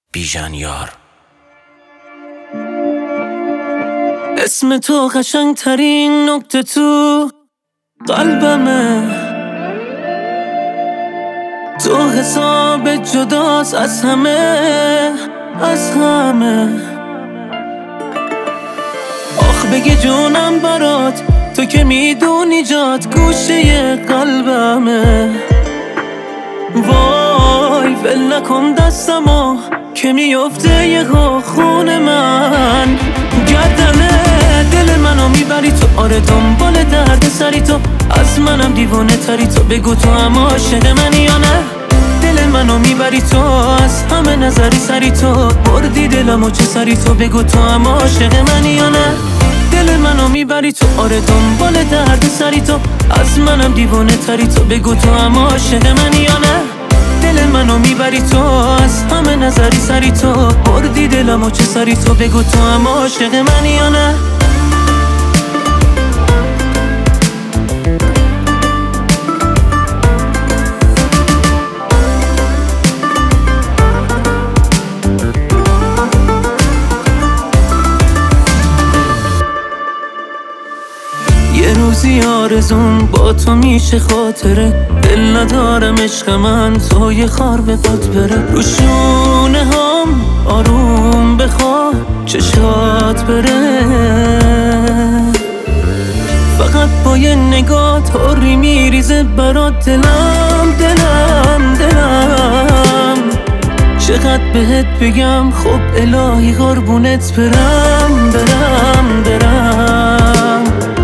بیژن یار. اسم تو قشنگ ترین نکته تو قلبمه، تو حساب جداست از همه، از همه. آخ بگی جونم برات، تو که میدونی جات گوشه قلبمه. وای ول نکن دستمو که میفته یه خون من. گردنه دل منو میبری تو، آره دنبال درد سری تو، از منم دیوانه تری تو. بگو تو هم عاشق منی یا نه؟ دل منو میبری تو، از همه نظری سری تو، بردی دلمو چه سری تو. بگو تو هم عاشق منی یا نه؟ دل منو میبری تو، آره دنبال درد سری تو، از منم دیوانه تری تو. بگو تو هم عاشق منی یا نه؟ دل منو میبری تو، از همه نظری سری تو، بردی دلمو چه سری تو. بگو تو هم عاشق منی یا نه؟ یه روزی آرزون با تو میشه خاطره، دل ندارم عشق من تو یه خار به باد بره. رو شونه هم آروم بخوا چشات بره، فقط با یه نگاه طوری میریزه برات دلم دلم دلم. چقدر بهت بگم خب الهی قربونت برم برم برم.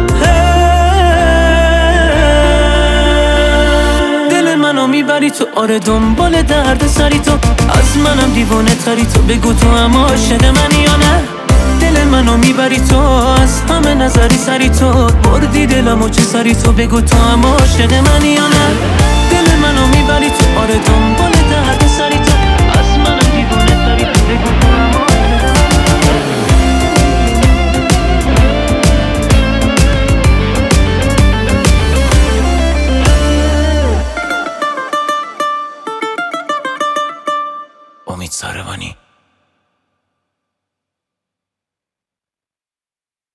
منو میبری تو، آره دنبال درد سری تو، از منم دیوانه تری تو. بگو تو هم عاشق منی یا نه؟ دل منو میبری تو، از همه نظری سری تو، بردی دلمو چه سری تو. بگو تو هم عاشق منی یا نه؟ دل منو میبری تو، آره دنبال درد سری تو، از منم دیوانه تری تو. بگو تو